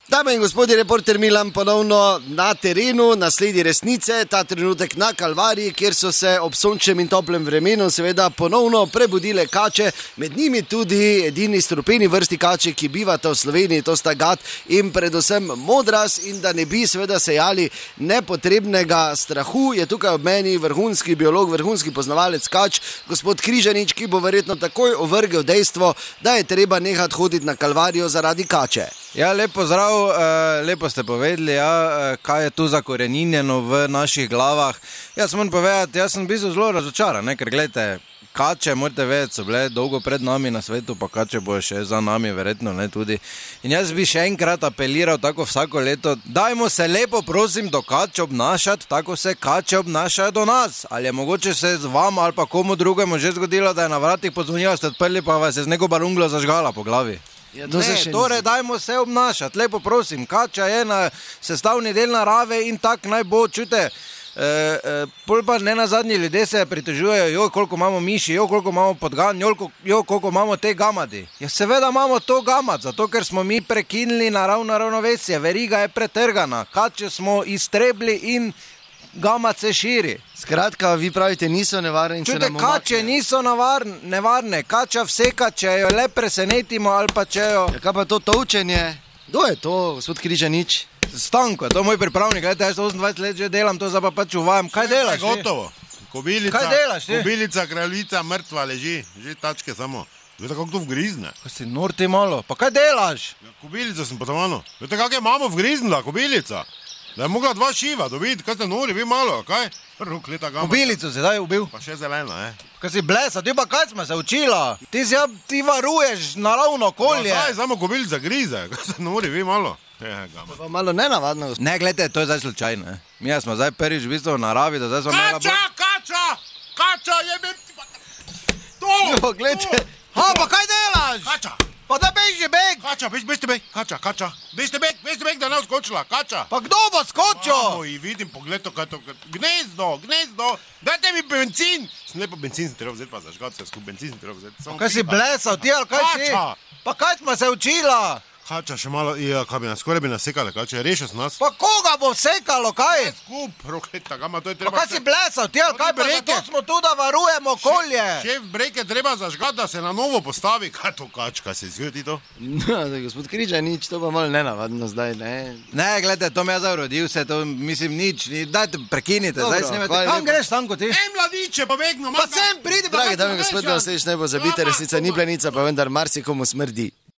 Dame in gospodje, reporter Milan ponovno na terenu, na sledi resnice, ta trenutek na Kalvariji, kjer so se ob sončnem in toplem vremenu seveda ponovno prebudile kače, med njimi tudi edini strupeni vrsti kače, ki bivata v Sloveniji, to sta gat in predvsem modras, in da ne bi seveda sejali nepotrebnega strahu, je tukaj ob meni vrhunski biolog, vrhunski poznavalec kač, gospod Križanič, ki bo verjetno takoj ovrgel dejstvo, da je treba nehati hoditi na Kalvarijo zaradi kače. Ja, lepo zdrav, lepo ste povedali, kaj je tu zakoreninjeno v naših glavah. Jaz moram povedati, jaz sem v bistvu zelo razočaran, ker gledajte, kače, morate vedeti, so bile dolgo pred nami na svetu, pa kače bojo še za nami, verjetno ne tudi. In jaz bi še enkrat apeliral tako vsako leto, dajmo se lepo prosim do kače obnašati, tako se kače obnašajo do nas. Ali je mogoče se z vam ali pa komu drugemu že zgodilo, da je na vratih pozvonila, ste odprli, pa vas je z neko barunglo zažgala po glavi? Ja, torej dajmo se obnašati, lepo prosim, kača je sestavni del narave in tak naj bo, čujte, pol pa ne na zadnji ljudje se pritožujejo, koliko imamo miši, koliko imamo podgan, koliko imamo te gamadi. Ja, seveda imamo to gamad, zato ker smo mi prekinili naravno ravnovesje, veriga je pretrgana, kače smo iztrebli in gamad se širi. Skratka, vi pravite, niso nevarne in se nam umaknejo. Kače niso nevarne, kača vseka, če jo le presenetimo ali pa če jo... Ja, kaj pa to tolčenje? Kdo je to, gospod Križanič? Stanko, to je moj pripravnik, gledajte, jaz 28 let že delam, to zdaj pa pač uvajam. Kaj delaš? Gotovo. Kobilica, kaj delaš? Kobilica, kraljica, mrtva leži, že tačke samo. Vete, kako to vgrizne? Kaj si nor ti malo? Pa kaj delaš? Ja, kobilico sem potovano. Vete, kak je mamo vgriznila, kobilica? Da je mogla 2 šiva dobiti, kaj ste nori, vi malo, kaj? Kobilico si zdaj ubil? Pa še zelena, Kaj si blesa, ti pa kaj smo se učila? Ti varuješ naravno okolje. Ja, zdaj samo kobilica grize, kaj ste nori, vi malo? Pa malo nenavadno. Ne, gledajte, to je zdaj slučajno. Mi smo zdaj prvič v bistvu v naravi, da zdaj smo... Kača, jebe... To! Jo, gledajte. Pa kaj delaš? Kača! Pa da beži beg! Kača, bežite beg, kača. Bežite beg, da ne skočila, kača. Pa kdo bo skočil? Mamo, in vidim, pogled to, kaj to... Gnezdo, dajte mi benzin. Sem lepo benzin sem treba vzeti, pa zažgati se skup, benzin sem treba vzeti. Kaj si blesal, ti ali kaj si? Kača! Pa kaj smo se učila? Kača, še malo, kaj bi nas, skoraj bi nas sekale, kača, rešil sem nas. Pa koga bo sekalo, kaj? Skup, rokleta, gama, to je treba... Pa kaj si blesal, ti ali kaj pa zato smo tu, da varujemo okolje? Šef breke treba zažgati, da se na novo postavi, kaj to kačka, se izvjeti to? No, gospod Križanič, to pa malo nenavadno zdaj, ne? Ne, gledajte, to me je zavrodil se, to mislim nič, dajte, prekinite, zdaj snemate. Kam greš, Stanko, ti? Mladiče, pobegnemo. Pa sem, pridi, pa Dragi dame in gospodje, naslednjič ne bo zabite, resnica ni plenica, pa vendar marsikomu smrdi.